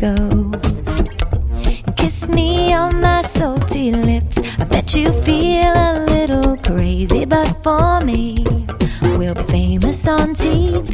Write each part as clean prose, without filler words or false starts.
go. Kiss me on my salty lips. I bet you feel a little crazy, but for me, we'll be famous on TV.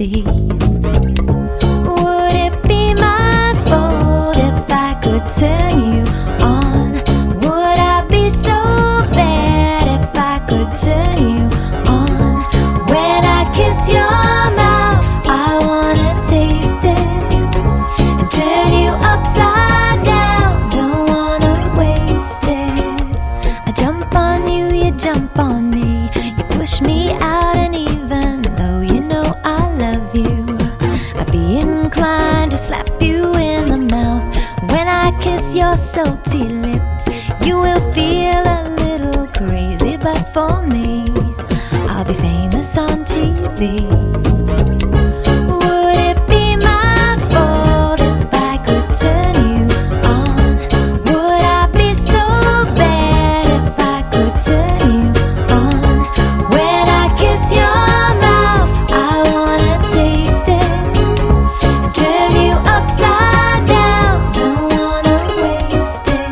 Would it be my fault if I could turn you on? Would I be so bad if I could turn you on? When I kiss your mouth, I wanna taste it and turn you upside down. Don't wanna waste it. I jump on you, you jump on me. You push me out, and even though you know I love you, I'd be inclined to slap you in the mouth. When I kiss your salty lips, you will feel a little crazy, but for me, I'll be famous on TV. Would it be my fault if I could turn you on? Would I be so bad if I could turn you on? When I kiss your mouth, I wanna taste it and turn you upside down. Don't wanna waste it.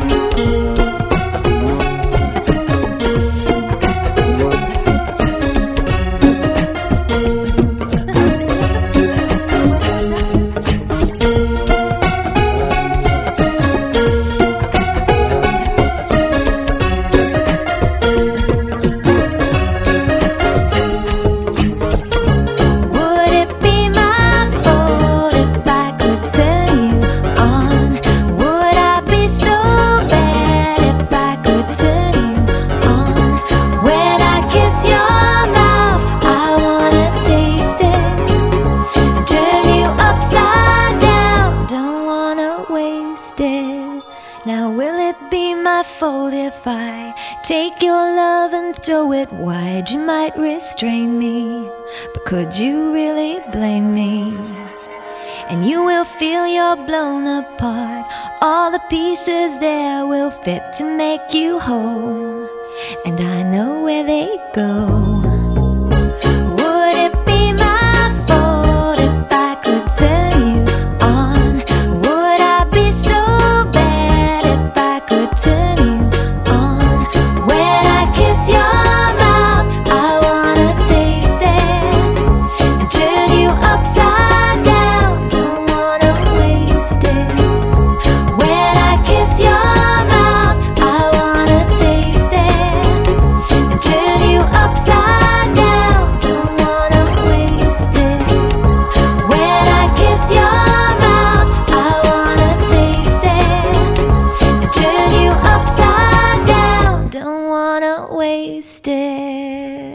Would it be my fault if I could turn you on? Would I be so bad if I could turn you on? When I kiss your mouth, I wanna taste it and turn you upside down. Don't wanna waste it. Now will it be my fault if I take your love and throw it wide? You might restrain me, but could you really blame me? And you will feel you're blown apart. All the pieces there will fit to make you whole, and I know where they go. Would it be my fault if I could turn you on? Would I be so bad if I could turn you on? When I kiss your mouth, I wanna taste it and turn you upside down. Don't wanna waste it. When I kiss your mouth, I wanna taste it and turn you upside down. Don't wanna waste it. When I kiss your mouth, I wanna taste it and turn you upside down. Don't wanna waste it.